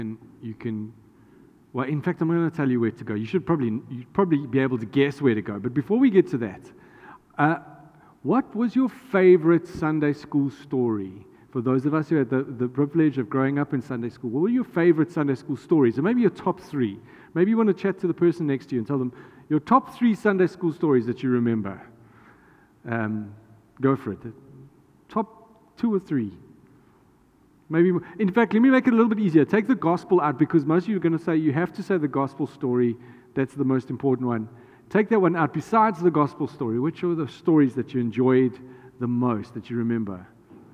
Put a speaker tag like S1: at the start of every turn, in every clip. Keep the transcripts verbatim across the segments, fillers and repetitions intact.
S1: And you can, well, in fact, I'm going to tell you where to go. You should probably, you'd probably be able to guess where to go. But before we get to that, uh, what was your favorite Sunday school story? For those of us who had the, the privilege of growing up in Sunday school, what were your favorite Sunday school stories? Or maybe your top three. Maybe you want to chat to the person next to you and tell them your top three Sunday school stories that you remember. Um, go for it. Top two or three. Maybe, in fact, let me make it a little bit easier. Take the gospel out, because most of you are going to say you have to say the gospel story. That's the most important one. Take that one out. Besides the gospel story, which are the stories that you enjoyed the most, that you remember?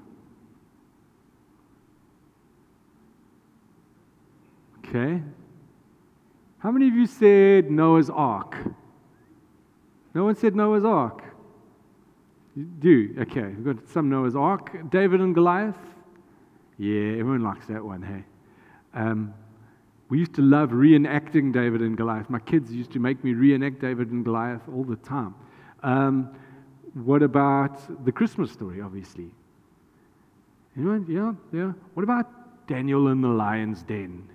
S1: Okay. How many of you said Noah's Ark? No one said Noah's Ark? You do? Okay. We've got some Noah's Ark. David and Goliath? Yeah, everyone likes that one, hey? Um, we used to love reenacting David and Goliath. My kids used to make me reenact David and Goliath all the time. Um, what about the Christmas story, obviously? Anyone? Yeah, yeah. What about Daniel in the lion's den?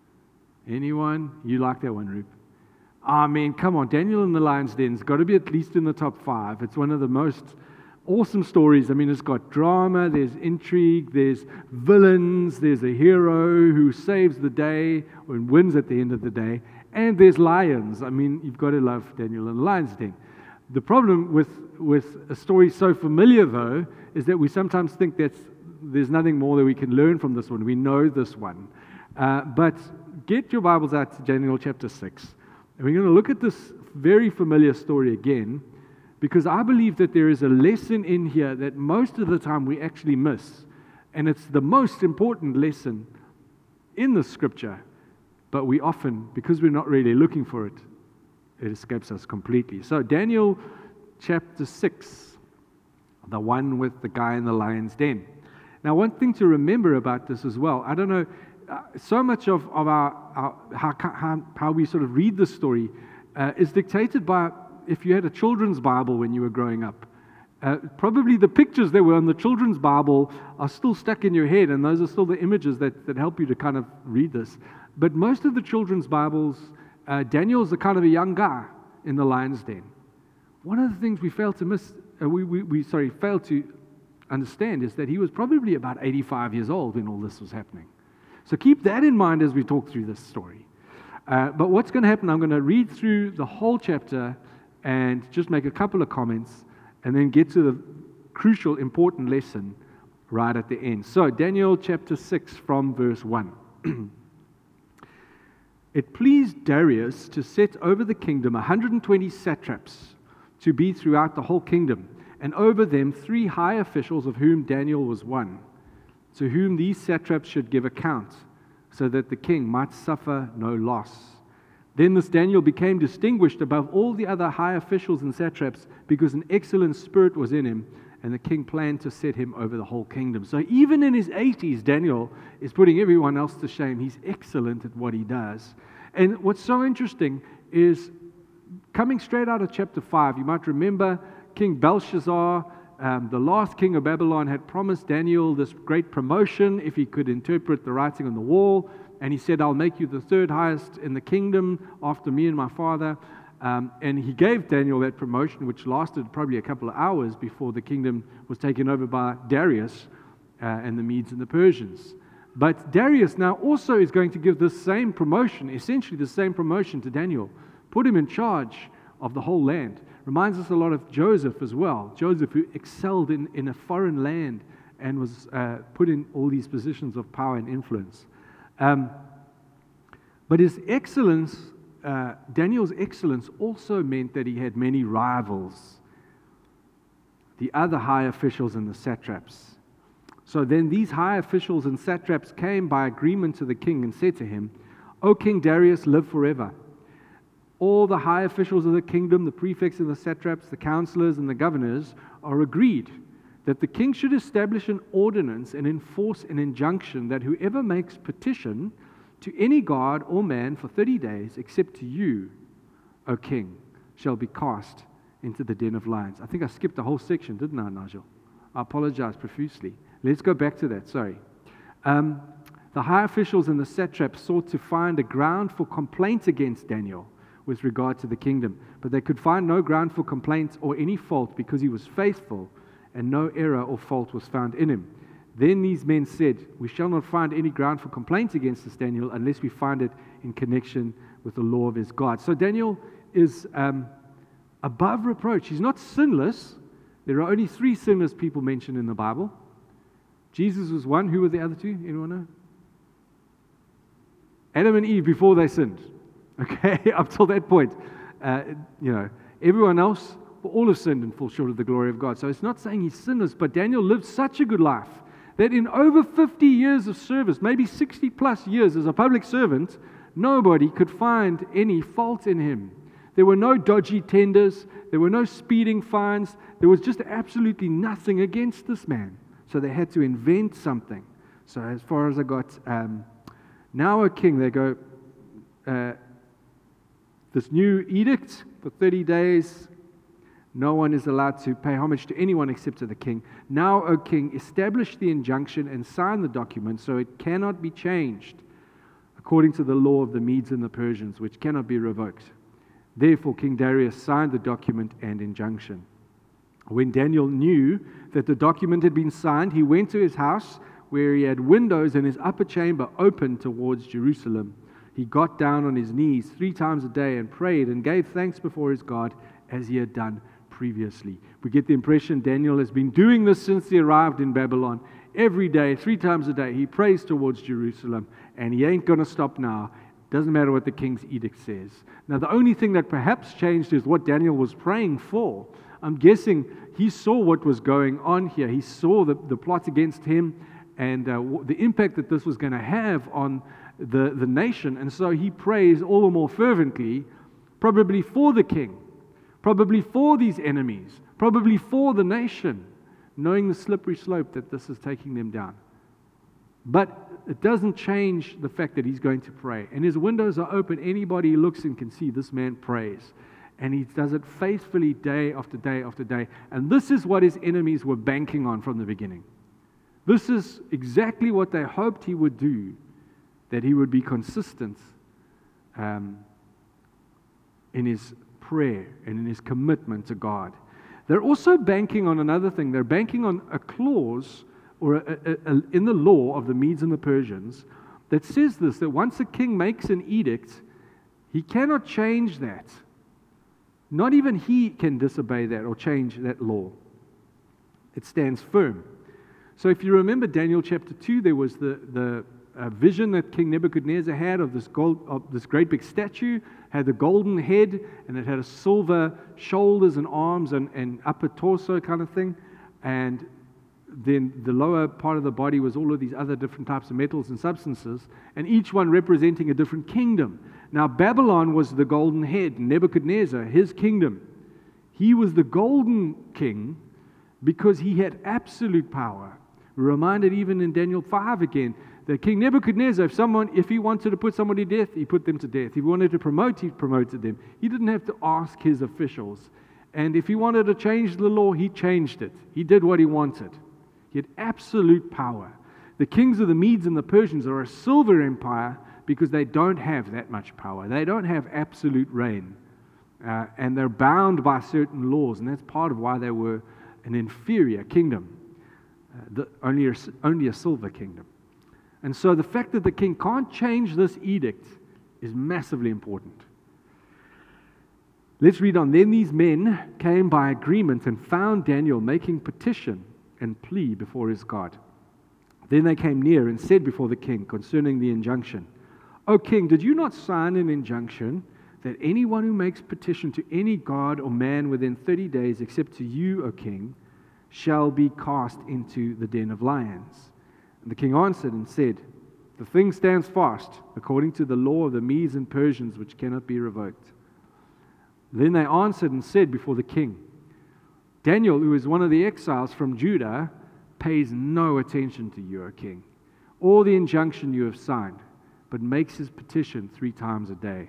S1: Anyone? You like that one, Rup? I mean, come on, Daniel in the lion's den's got to be at least in the top five. It's one of the most awesome stories. I mean, it's got drama, there's intrigue, there's villains, there's a hero who saves the day and wins at the end of the day, and there's lions. I mean, you've got to love Daniel and the lion's den. The problem with, with a story so familiar, though, is that we sometimes think that there's nothing more that we can learn from this one. We know this one. Uh, but get your Bibles out to Daniel chapter six. And we're going to look at this very familiar story again, because I believe that there is a lesson in here that most of the time we actually miss. And it's the most important lesson in the scripture. But we often, because we're not really looking for it, it escapes us completely. So Daniel chapter six, the one with the guy in the lion's den. Now, one thing to remember about this as well, I don't know, uh, so much of, of our, our how, how, how we sort of read the story uh, is dictated by, if you had a children's Bible when you were growing up, uh, probably the pictures that were on the children's Bible are still stuck in your head, and those are still the images that, that help you to kind of read this. But most of the children's Bibles, uh, Daniel's a kind of a young guy in the lion's den. One of the things we fail to miss, uh, we, we, we sorry, fail to understand is that he was probably about eighty-five years old when all this was happening. So keep that in mind as we talk through this story. Uh, but what's going to happen, I'm going to read through the whole chapter and just make a couple of comments, and then get to the crucial, important lesson right at the end. So, Daniel chapter six from verse one. It pleased Darius to set over the kingdom one hundred twenty satraps to be throughout the whole kingdom, and over them three high officials, of whom Daniel was one, to whom these satraps should give account, so that the king might suffer no loss. Then this Daniel became distinguished above all the other high officials and satraps, because an excellent spirit was in him, and the king planned to set him over the whole kingdom. So even in his eighties, Daniel is putting everyone else to shame. He's excellent at what he does. And what's so interesting is, coming straight out of chapter five, you might remember King Belshazzar, um, the last king of Babylon, had promised Daniel this great promotion if he could interpret the writing on the wall. And he said, I'll make you the third highest in the kingdom after me and my father. Um, and he gave Daniel that promotion, which lasted probably a couple of hours before the kingdom was taken over by Darius uh, and the Medes and the Persians. But Darius now also is going to give this same promotion, essentially the same promotion to Daniel, put him in charge of the whole land. Reminds us a lot of Joseph as well. Joseph, who excelled in, in a foreign land and was uh, put in all these positions of power and influence. Um, but his excellence, uh, Daniel's excellence also meant that he had many rivals, the other high officials and the satraps. So then these high officials and satraps came by agreement to the king and said to him, O King Darius, live forever. All the high officials of the kingdom, the prefects and the satraps, the counselors and the governors, are agreed that the king should establish an ordinance and enforce an injunction that whoever makes petition to any god or man for thirty days, except to you, O king, shall be cast into the den of lions. I think I skipped the whole section, didn't I, Nigel? I apologize profusely. Let's go back to that, sorry. Um, The high officials and the satraps sought to find a ground for complaint against Daniel with regard to the kingdom, but they could find no ground for complaint or any fault because he was faithful, and no error or fault was found in him. Then these men said, "We shall not find any ground for complaint against this Daniel unless we find it in connection with the law of his God." So Daniel is um, above reproach. He's not sinless. There are only three sinless people mentioned in the Bible. Jesus was one. Who were the other two? Anyone know? Adam and Eve before they sinned. Okay, up till that point. Uh, you know, everyone else, all have sinned and fall short of the glory of God. So it's not saying he's sinless, but Daniel lived such a good life that in over fifty years of service, maybe sixty plus years as a public servant, nobody could find any fault in him. There were no dodgy tenders. There were no speeding fines. There was just absolutely nothing against this man. So they had to invent something. So as far as I got, um, now, O king, they go, uh, this new edict for thirty days, no one is allowed to pay homage to anyone except to the king. Now, O king, establish the injunction and sign the document so it cannot be changed according to the law of the Medes and the Persians, which cannot be revoked. Therefore, King Darius signed the document and injunction. When Daniel knew that the document had been signed, he went to his house where he had windows and his upper chamber open towards Jerusalem. He got down on his knees three times a day and prayed and gave thanks before his God as he had done previously. We get the impression Daniel has been doing this since he arrived in Babylon. Every day, three times a day, he prays towards Jerusalem, and he ain't going to stop now. Doesn't matter what the king's edict says. Now, the only thing that perhaps changed is what Daniel was praying for. I'm guessing he saw what was going on here. He saw the, the plot against him and uh, the impact that this was going to have on the, the nation. And so he prays all the more fervently, probably for the king, probably for these enemies, probably for the nation, knowing the slippery slope that this is taking them down. But it doesn't change the fact that he's going to pray. And his windows are open. Anybody who looks and can see this man prays. And he does it faithfully day after day after day. And this is what his enemies were banking on from the beginning. This is exactly what they hoped he would do, that he would be consistent um, in his prayer and in his commitment to God. They're also banking on another thing. They're banking on a clause or a, a, a, in the law of the Medes and the Persians that says this, that once a king makes an edict, he cannot change that. Not even he can disobey that or change that law. It stands firm. So if you remember Daniel chapter two, there was the, the uh, vision that King Nebuchadnezzar had of this gold, of this great big statue, had the golden head, and it had a silver shoulders and arms and, and upper torso kind of thing. And then the lower part of the body was all of these other different types of metals and substances, and each one representing a different kingdom. Now, Babylon was the golden head, Nebuchadnezzar, his kingdom. He was the golden king because he had absolute power. We're reminded even in Daniel five again, that King Nebuchadnezzar, if someone, if he wanted to put somebody to death, he put them to death. If he wanted to promote, he promoted them. He didn't have to ask his officials. And if he wanted to change the law, he changed it. He did what he wanted. He had absolute power. The kings of the Medes and the Persians are a silver empire because they don't have that much power. They don't have absolute reign. Uh, and they're bound by certain laws, and that's part of why they were an inferior kingdom. Uh, the, only, a, only a silver kingdom. And so the fact that the king can't change this edict is massively important. Let's read on. Then these men came by agreement and found Daniel making petition and plea before his God. Then they came near and said before the king concerning the injunction, O king, did you not sign an injunction that anyone who makes petition to any god or man within thirty days, except to you, O king, shall be cast into the den of lions? And the king answered and said, the thing stands fast, according to the law of the Medes and Persians, which cannot be revoked. Then they answered and said before the king, Daniel, who is one of the exiles from Judah, pays no attention to you, O king, or the injunction you have signed, but makes his petition three times a day.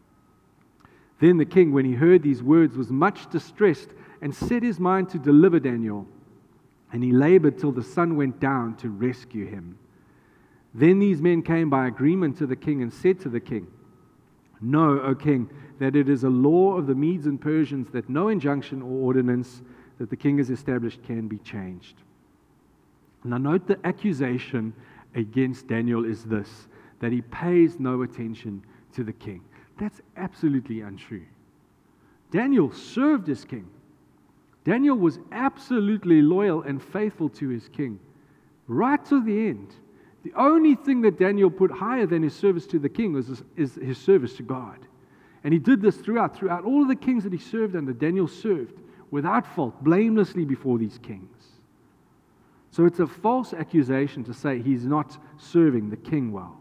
S1: Then the king, when he heard these words, was much distressed and set his mind to deliver Daniel. And he labored till the sun went down to rescue him. Then these men came by agreement to the king and said to the king, Know, O king, that it is a law of the Medes and Persians that no injunction or ordinance that the king has established can be changed. Now note the accusation against Daniel is this, that he pays no attention to the king. That's absolutely untrue. Daniel served his king. Daniel was absolutely loyal and faithful to his king, right to the end. The only thing that Daniel put higher than his service to the king was his, is his service to God. And he did this throughout. Throughout all of the kings that he served under, Daniel served without fault, blamelessly before these kings. So it's a false accusation to say he's not serving the king well.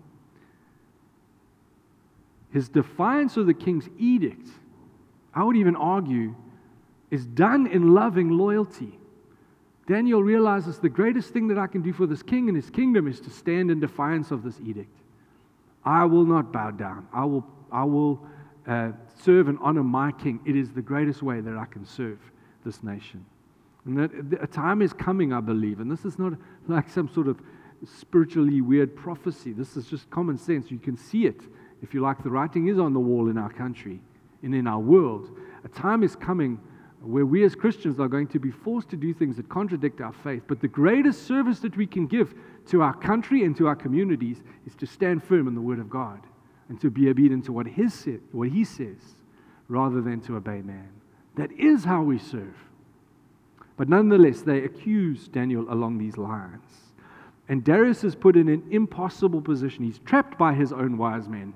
S1: His defiance of the king's edict, I would even argue, is done in loving loyalty. Daniel realizes the greatest thing that I can do for this king and his kingdom is to stand in defiance of this edict. I will not bow down. I will, I will uh, serve and honor my king. It is the greatest way that I can serve this nation. And that a time is coming, I believe, and this is not like some sort of spiritually weird prophecy. This is just common sense. You can see it, if you like. The writing is on the wall in our country and in our world. A time is coming where we as Christians are going to be forced to do things that contradict our faith. But the greatest service that we can give to our country and to our communities is to stand firm in the Word of God and to be obedient to what, his, what He says rather than to obey man. That is how we serve. But nonetheless, they accuse Daniel along these lines. And Darius is put in an impossible position. He's trapped by his own wise men.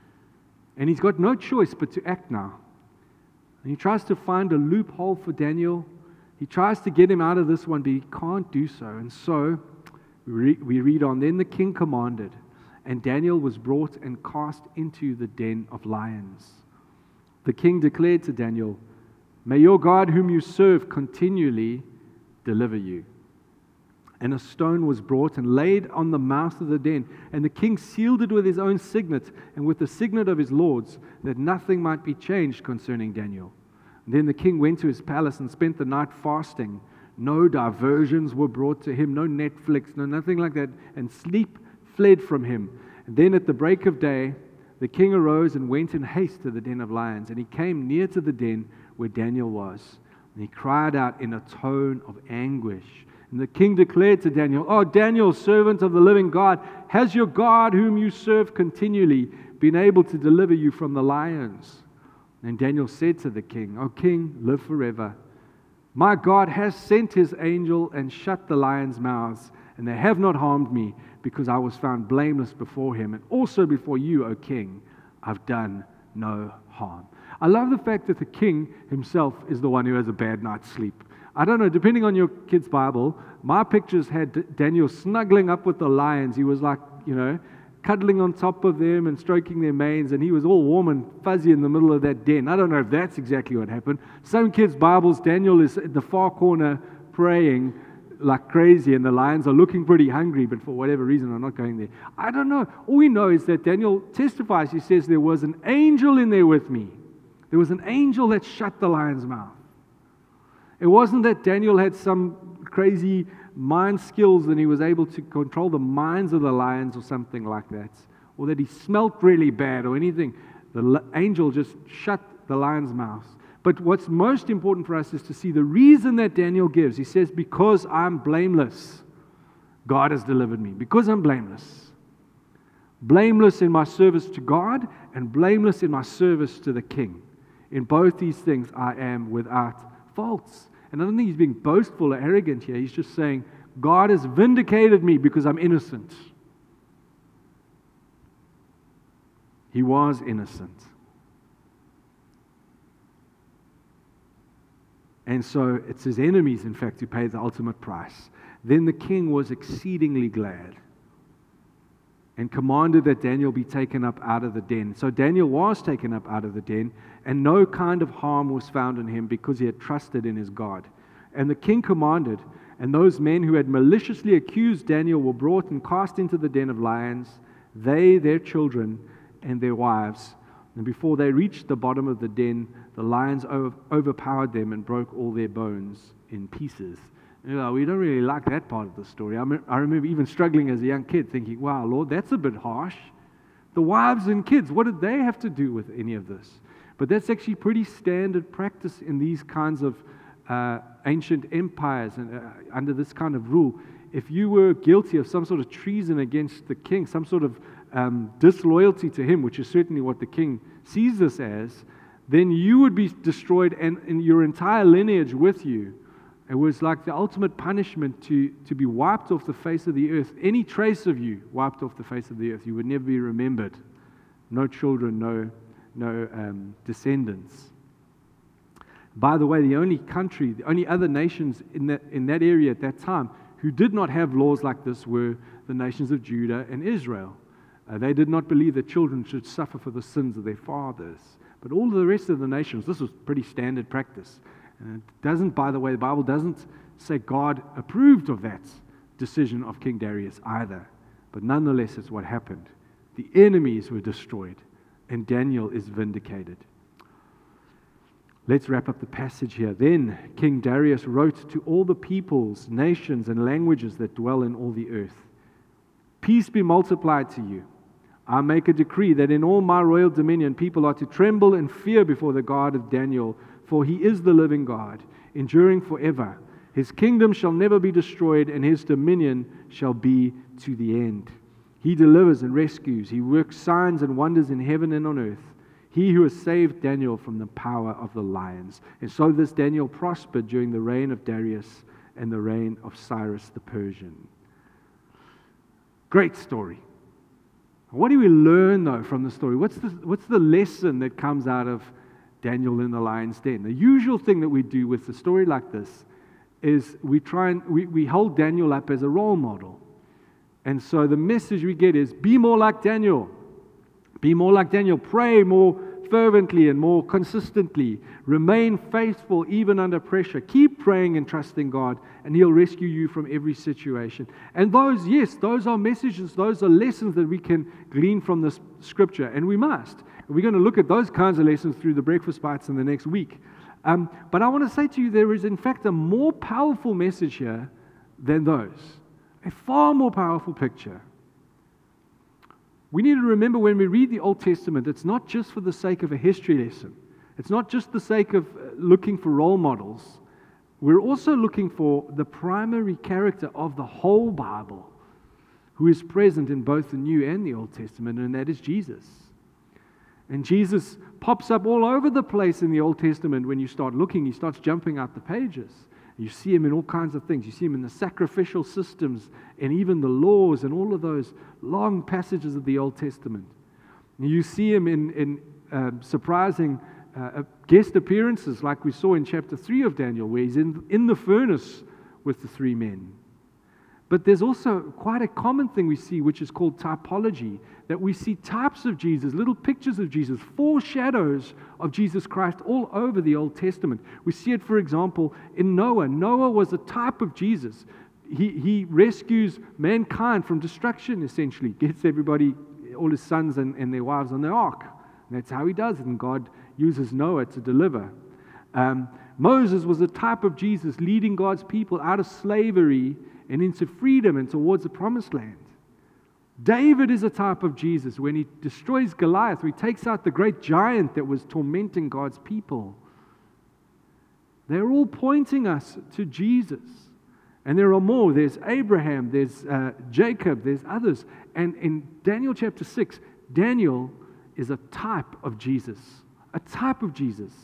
S1: And he's got no choice but to act now. And he tries to find a loophole for Daniel. He tries to get him out of this one, but he can't do so. And so, we, re- we read on, Then the king commanded, and Daniel was brought and cast into the den of lions. The king declared to Daniel, May your God whom you serve continually deliver you. And a stone was brought and laid on the mouth of the den, and the king sealed it with his own signet and with the signet of his lords, that nothing might be changed concerning Daniel. And then the king went to his palace and spent the night fasting. No diversions were brought to him, no Netflix, no nothing like that, and sleep fled from him. And then at the break of day, the king arose and went in haste to the den of lions, and he came near to the den where Daniel was. And he cried out in a tone of anguish. And the king declared to Daniel, Oh, Daniel, servant of the living God, has your God whom you serve continually been able to deliver you from the lions? And Daniel said to the king, O king, live forever. My God has sent his angel and shut the lions' mouths, and they have not harmed me, because I was found blameless before him, and also before you, O king, I've done no harm. I love the fact that the king himself is the one who has a bad night's sleep. I don't know, depending on your kid's Bible, my pictures had Daniel snuggling up with the lions. He was like, you know, cuddling on top of them and stroking their manes, and he was all warm and fuzzy in the middle of that den. I don't know if that's exactly what happened. Some kids' Bibles, Daniel is at the far corner praying like crazy, and the lions are looking pretty hungry, but for whatever reason, I'm not going there. I don't know. All we know is that Daniel testifies. He says, there was an angel in there with me. There was an angel that shut the lion's mouth. It wasn't that Daniel had some crazy mind skills and he was able to control the minds of the lions or something like that, or that he smelt really bad or anything. The angel just shut the lion's mouth. But what's most important for us is to see the reason that Daniel gives. He says, because I'm blameless, God has delivered me. Because I'm blameless. Blameless in my service to God and blameless in my service to the king. In both these things I am without faults. And I don't think he's being boastful or arrogant here. He's just saying, God has vindicated me because I'm innocent. He was innocent. And so it's his enemies, in fact, who paid the ultimate price. Then the king was exceedingly glad and commanded that Daniel be taken up out of the den. So Daniel was taken up out of the den, and no kind of harm was found in him because he had trusted in his God. And the king commanded, and those men who had maliciously accused Daniel were brought and cast into the den of lions, they, their children, and their wives. And before they reached the bottom of the den, the lions overpowered them and broke all their bones in pieces. You know, we don't really like that part of the story. I, me- I remember even struggling as a young kid thinking, wow, Lord, that's a bit harsh. The wives and kids, what did they have to do with any of this? But that's actually pretty standard practice in these kinds of uh, ancient empires and uh, under this kind of rule. If you were guilty of some sort of treason against the king, some sort of um, disloyalty to him, which is certainly what the king sees this as, then you would be destroyed and, and your entire lineage with you. It was like the ultimate punishment to, to be wiped off the face of the earth. Any trace of you wiped off the face of the earth. You would never be remembered. No children, no, no um, descendants. By the way, the only country, the only other nations in that, in that area at that time who did not have laws like this were the nations of Judah and Israel. Uh, they did not believe that children should suffer for the sins of their fathers. But all of the rest of the nations, this was pretty standard practice. And it doesn't, by the way, the Bible doesn't say God approved of that decision of King Darius either. But nonetheless, it's what happened. The enemies were destroyed, and Daniel is vindicated. Let's wrap up the passage here. Then King Darius wrote to all the peoples, nations, and languages that dwell in all the earth. Peace be multiplied to you. I make a decree that in all my royal dominion people are to tremble and fear before the God of Daniel, for he is the living God, enduring forever. His kingdom shall never be destroyed, and his dominion shall be to the end. He delivers and rescues. He works signs and wonders in heaven and on earth. He who has saved Daniel from the power of the lions. And so this Daniel prospered during the reign of Darius and the reign of Cyrus the Persian. Great story. What do we learn, though, from the story? What's the, what's the lesson that comes out of Daniel in the lion's den? The usual thing that we do with a story like this is we try and we, we hold Daniel up as a role model. And so the message we get is, be more like Daniel. Be more like Daniel. Pray more fervently and more consistently. Remain faithful even under pressure. Keep praying and trusting God, and He'll rescue you from every situation. And those, yes, those are messages, those are lessons that we can glean from this scripture, and we must. We're going to look at those kinds of lessons through the breakfast bites in the next week. Um, but I want to say to you, there is in fact a more powerful message here than those. A far more powerful picture. We need to remember when we read the Old Testament, it's not just for the sake of a history lesson. It's not just the sake of looking for role models. We're also looking for the primary character of the whole Bible, who is present in both the New and the Old Testament, and that is Jesus. And Jesus pops up all over the place in the Old Testament. When you start looking, He starts jumping out the pages. You see Him in all kinds of things. You see Him in the sacrificial systems and even the laws and all of those long passages of the Old Testament. You see Him in, in uh, surprising uh, guest appearances like we saw in chapter three of Daniel, where He's in, in the furnace with the three men. But there's also quite a common thing we see, which is called typology, that we see types of Jesus, little pictures of Jesus, foreshadows of Jesus Christ all over the Old Testament. We see it, for example, in Noah. Noah was a type of Jesus. He, he rescues mankind from destruction, essentially, gets everybody, all his sons and, and their wives on the ark. And that's how He does it, and God uses Noah to deliver. Um, Moses was a type of Jesus, leading God's people out of slavery and into freedom and towards the promised land. David is a type of Jesus. When he destroys Goliath, he takes out the great giant that was tormenting God's people. They're all pointing us to Jesus. And there are more. There's Abraham, there's uh, Jacob, there's others. And in Daniel chapter six, Daniel is a type of Jesus. A type of Jesus.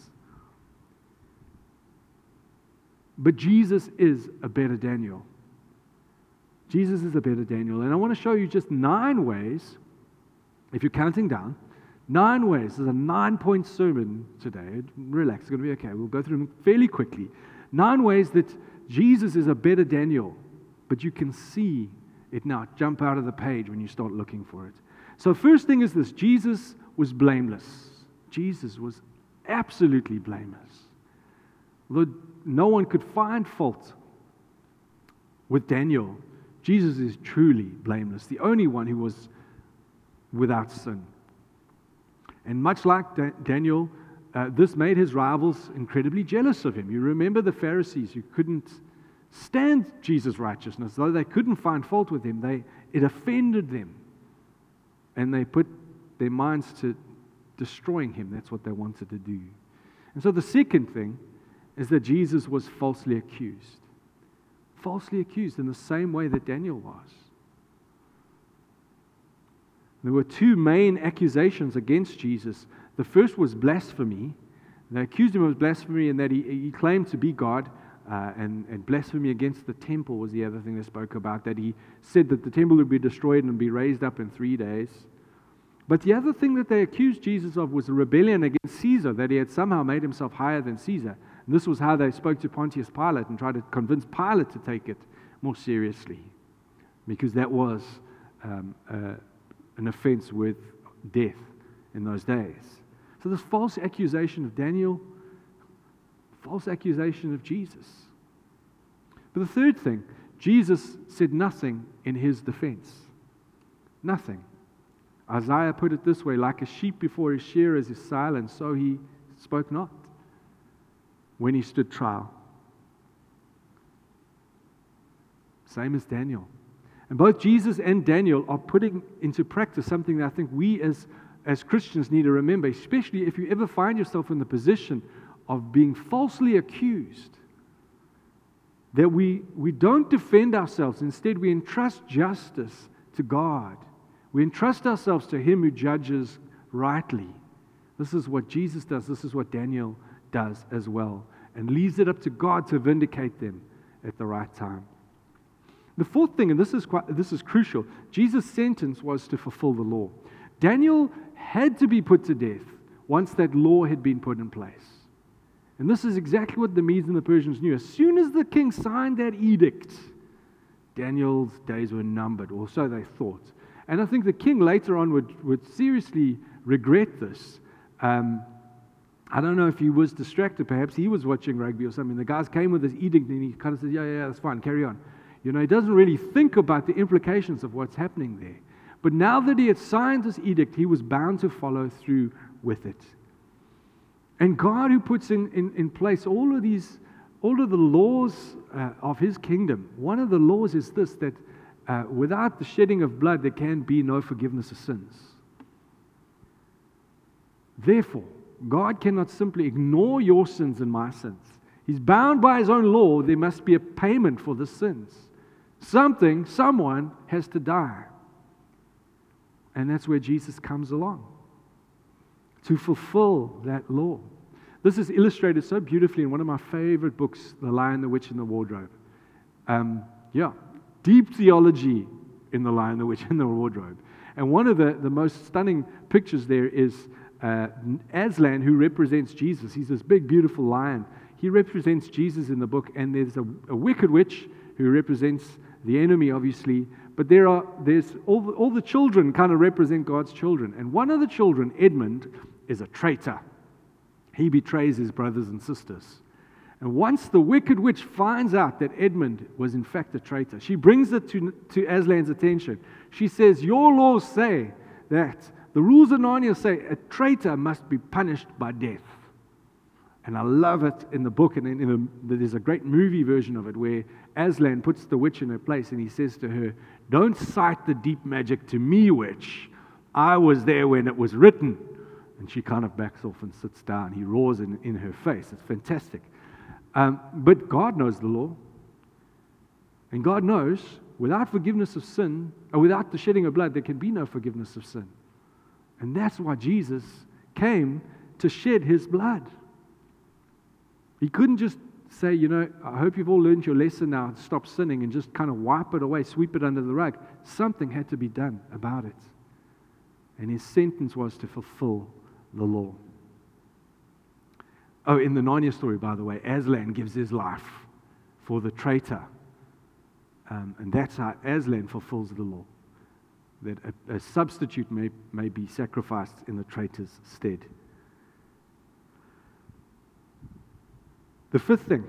S1: But Jesus is a better Daniel. Jesus is a better Daniel. And I want to show you just nine ways, if you're counting down, nine ways. There's a nine-point sermon today. Relax, it's going to be okay. We'll go through them fairly quickly. Nine ways that Jesus is a better Daniel, but you can see it now jump out of the page when you start looking for it. So first thing is this: Jesus was blameless. Jesus was absolutely blameless. Although no one could find fault with Daniel, Jesus is truly blameless, the only one who was without sin. And much like Da- Daniel, uh, this made his rivals incredibly jealous of him. You remember the Pharisees who couldn't stand Jesus' righteousness, though they couldn't find fault with him, they it offended them. And they put their minds to destroying him. That's what they wanted to do. And so the second thing is that Jesus was falsely accused. Falsely accused in the same way that Daniel was. There were two main accusations against Jesus. The first was blasphemy. They accused him of blasphemy and that he, he claimed to be God. Uh, and, and blasphemy against the temple was the other thing they spoke about, that he said that the temple would be destroyed and be raised up in three days. But the other thing that they accused Jesus of was a rebellion against Caesar, that he had somehow made himself higher than Caesar. And this was how they spoke to Pontius Pilate and tried to convince Pilate to take it more seriously, because that was um, uh, an offense with death in those days. So this false accusation of Daniel, false accusation of Jesus. But the third thing, Jesus said nothing in his defense. Nothing. Isaiah put it this way, like a sheep before his shearers is silent, so he spoke not when he stood trial. Same as Daniel. And both Jesus and Daniel are putting into practice something that I think we as, as Christians need to remember, especially if you ever find yourself in the position of being falsely accused, that we, we don't defend ourselves. Instead, we entrust justice to God. We entrust ourselves to Him who judges rightly. This is what Jesus does. This is what Daniel does as well, and leaves it up to God to vindicate them at the right time. The fourth thing, and this is quite, this is crucial, Jesus' sentence was to fulfill the law. Daniel had to be put to death once that law had been put in place. And this is exactly what the Medes and the Persians knew. As soon as the king signed that edict, Daniel's days were numbered, or so they thought. And I think the king later on would, would seriously regret this. Um, I don't know if he was distracted. Perhaps he was watching rugby or something. The guys came with this edict and he kind of said, yeah, yeah, that's fine, carry on. You know, he doesn't really think about the implications of what's happening there. But now that he had signed this edict, he was bound to follow through with it. And God, who puts in, in, in place all of these, all of the laws uh, of His kingdom, one of the laws is this, that uh, without the shedding of blood, there can be no forgiveness of sins. Therefore, God cannot simply ignore your sins and my sins. He's bound by His own law. There must be a payment for the sins. Something, someone has to die. And that's where Jesus comes along, to fulfill that law. This is illustrated so beautifully in one of my favorite books, The Lion, the Witch, and the Wardrobe. Um, yeah, deep theology in The Lion, the Witch, and the Wardrobe. And one of the, the most stunning pictures there is uh, Aslan, who represents Jesus. He's this big, beautiful lion. He represents Jesus in the book, and there's a, a wicked witch who represents the enemy, obviously. But there are there's all the, all the children kind of represent God's children. And one of the children, Edmund, is a traitor. He betrays his brothers and sisters. And once the wicked witch finds out that Edmund was in fact a traitor, she brings it to, to Aslan's attention. She says, your laws say that, the rules of Narnia say, a traitor must be punished by death. And I love it in the book, and in, in a, there's a great movie version of it where Aslan puts the witch in her place and he says to her, don't cite the deep magic to me, witch. I was there when it was written. And she kind of backs off and sits down. He roars in, in her face. It's fantastic. Um, but God knows the law. And God knows without forgiveness of sin, or without the shedding of blood, there can be no forgiveness of sin. And that's why Jesus came to shed His blood. He couldn't just say, you know, I hope you've all learned your lesson now, stop sinning, and just kind of wipe it away, sweep it under the rug. Something had to be done about it. And His sentence was to fulfill the law. Oh, in the Narnia story, by the way, Aslan gives his life for the traitor. Um, and that's how Aslan fulfills the law. That a, a substitute may, may be sacrificed in the traitor's stead. The fifth thing,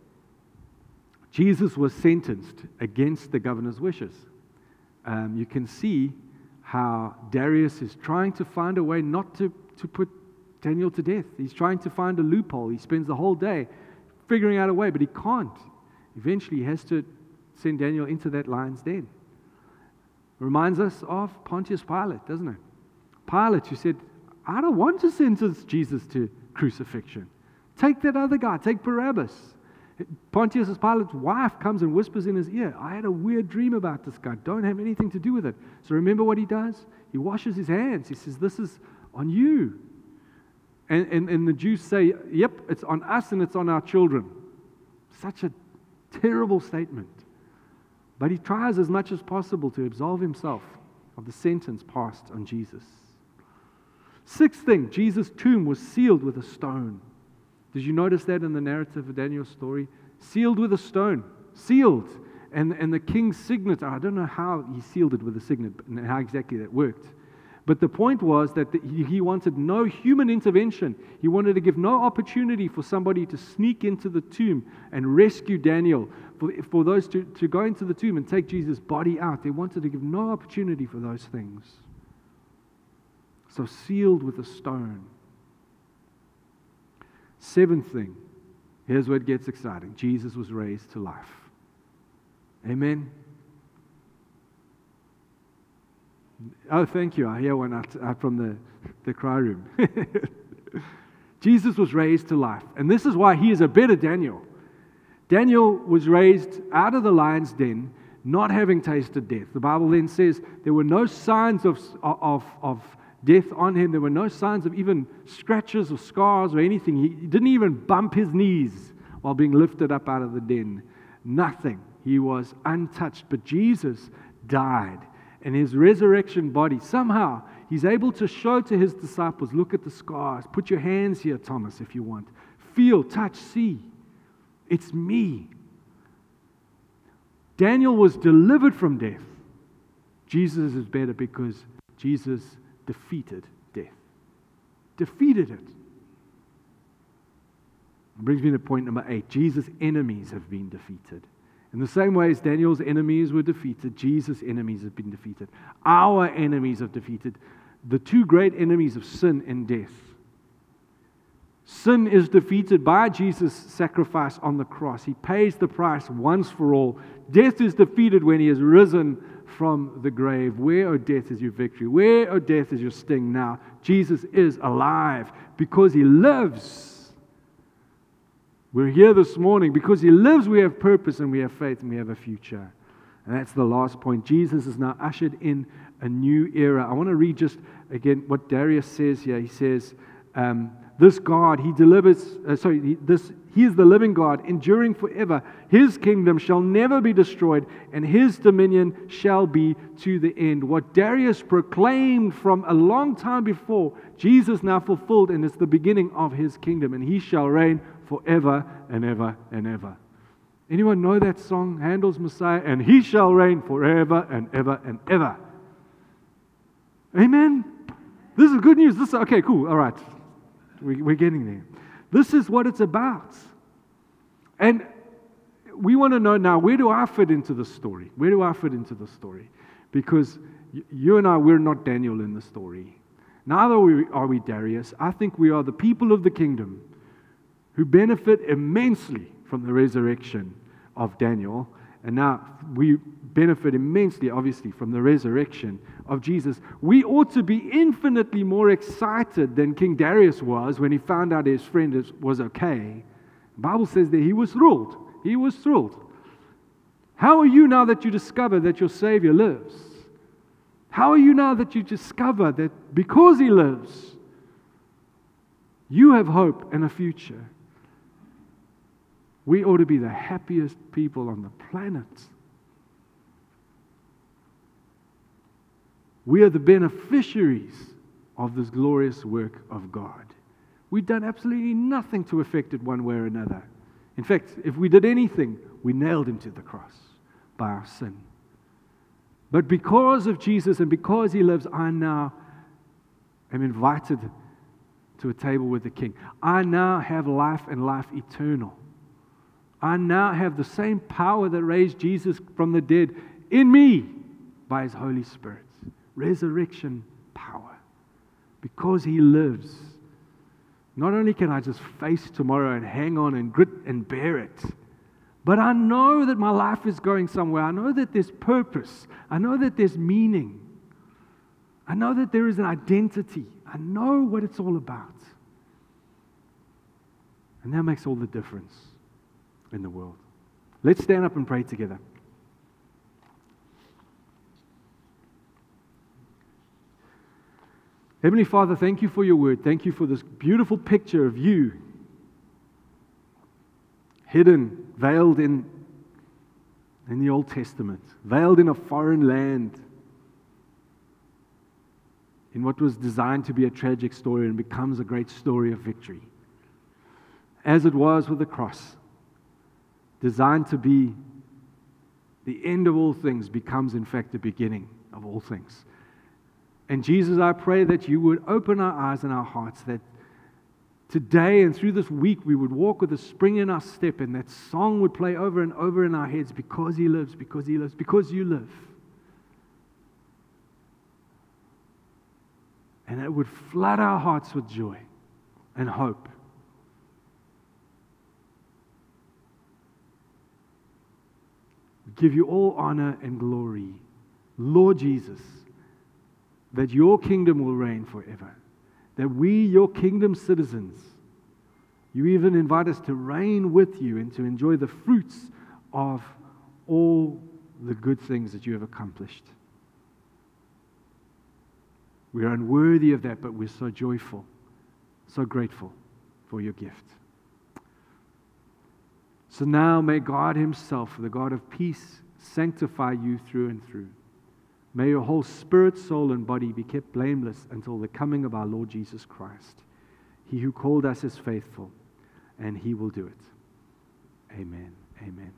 S1: Jesus was sentenced against the governor's wishes. Um, you can see how Darius is trying to find a way not to, to put Daniel to death. He's trying to find a loophole. He spends the whole day figuring out a way, but he can't. eventually he has to send Daniel into that lion's den. Reminds us of Pontius Pilate, doesn't it? Pilate, who said, I don't want to sentence Jesus to crucifixion. Take that other guy, take Barabbas. Pontius Pilate's wife comes and whispers in his ear, I had a weird dream about this guy. Don't have anything to do with it. So remember what he does? He washes his hands. He says, this is on you. And, and, and the Jews say, yep, it's on us and it's on our children. Such a terrible statement. But he tries as much as possible to absolve himself of the sentence passed on Jesus. Sixth thing, Jesus' tomb was sealed with a stone. Did you notice that in the narrative of Daniel's story? Sealed with a stone. Sealed. And, and the king's signet, I don't know how he sealed it with a signet and how exactly that worked. But the point was that the, he, he wanted no human intervention. He wanted to give no opportunity for somebody to sneak into the tomb and rescue Daniel. For, for those to, to go into the tomb and take Jesus' body out. They wanted to give no opportunity for those things. So sealed with a stone. Seventh thing, here's where it gets exciting. Jesus was raised to life. Amen. Oh, thank you. I hear one out, out from the, the cry room. Jesus was raised to life. And this is why he is a better Daniel. Daniel was raised out of the lion's den, not having tasted death. The Bible then says there were no signs of, of, of death on him. There were no signs of even scratches or scars or anything. He didn't even bump his knees while being lifted up out of the den. Nothing. He was untouched. But Jesus died. And his resurrection body, somehow, he's able to show to his disciples, look at the scars. Put your hands here, Thomas, if you want. Feel, touch, see. It's me. Daniel was delivered from death. Jesus is better because Jesus defeated death. Defeated it. Brings me to point number eight. Jesus' enemies have been defeated. In the same way as Daniel's enemies were defeated, Jesus' enemies have been defeated. Our enemies have defeated the two great enemies of sin and death. Sin is defeated by Jesus' sacrifice on the cross. He pays the price once for all. Death is defeated when he is risen from the grave. Where, O death, is your victory? Where, O death, is your sting now? Jesus is alive because he lives. We're here this morning because he lives. We have purpose and we have faith and we have a future. And that's the last point. Jesus is now ushered in a new era. I want to read just again what Darius says here. He says, um, this God, he delivers, uh, sorry, he, this, he is the living God, enduring forever. His kingdom shall never be destroyed, and his dominion shall be to the end. What Darius proclaimed from a long time before, Jesus now fulfilled, and it's the beginning of his kingdom, and he shall reign forever and ever and ever. Anyone know that song, Handel's Messiah? And he shall reign forever and ever and ever. Amen? This is good news. This is, okay, cool, all right. We, we're getting there. This is what it's about. And we want to know now, where do I fit into the story? Where do I fit into the story? Because you and I, we're not Daniel in the story. Neither are we, are we Darius. I think we are the people of the kingdom who benefit immensely from the resurrection of Daniel. And now we benefit immensely, obviously, from the resurrection of Jesus. We ought to be infinitely more excited than King Darius was when he found out his friend was okay. The Bible says that he was thrilled. He was thrilled. How are you now that you discover that your Savior lives? How are you now that you discover that because he lives, you have hope and a future? We ought to be the happiest people on the planet. We are the beneficiaries of this glorious work of God. We've done absolutely nothing to affect it one way or another. In fact, if we did anything, we nailed him to the cross by our sin. But because of Jesus and because he lives, I now am invited to a table with the King. I now have life and life eternal. I now have the same power that raised Jesus from the dead in me by his Holy Spirit. Resurrection power. Because he lives, not only can I just face tomorrow and hang on and grit and bear it, But I know that my life is going somewhere. I know that there's purpose. I know that there's meaning. I know that there is an identity. I know what it's all about. And that makes all the difference in the world. Let's stand up and pray together. Heavenly Father, thank you for your word. Thank you for this beautiful picture of you, hidden, veiled in, in the Old Testament, veiled in a foreign land, in what was designed to be a tragic story and becomes a great story of victory. As it was with the cross, designed to be the end of all things, becomes in fact the beginning of all things. And Jesus, I pray that you would open our eyes and our hearts, that today and through this week we would walk with a spring in our step, and that song would play over and over in our heads, because He lives, because He lives, because you live. And it would flood our hearts with joy and hope. We give you all honor and glory, Lord Jesus, that your kingdom will reign forever, that we, your kingdom citizens, you even invite us to reign with you and to enjoy the fruits of all the good things that you have accomplished. We are unworthy of that, but we're so joyful, so grateful for your gift. So now may God Himself, the God of peace, sanctify you through and through. May your whole spirit, soul, and body be kept blameless until the coming of our Lord Jesus Christ. He who called us is faithful, and He will do it. Amen. Amen.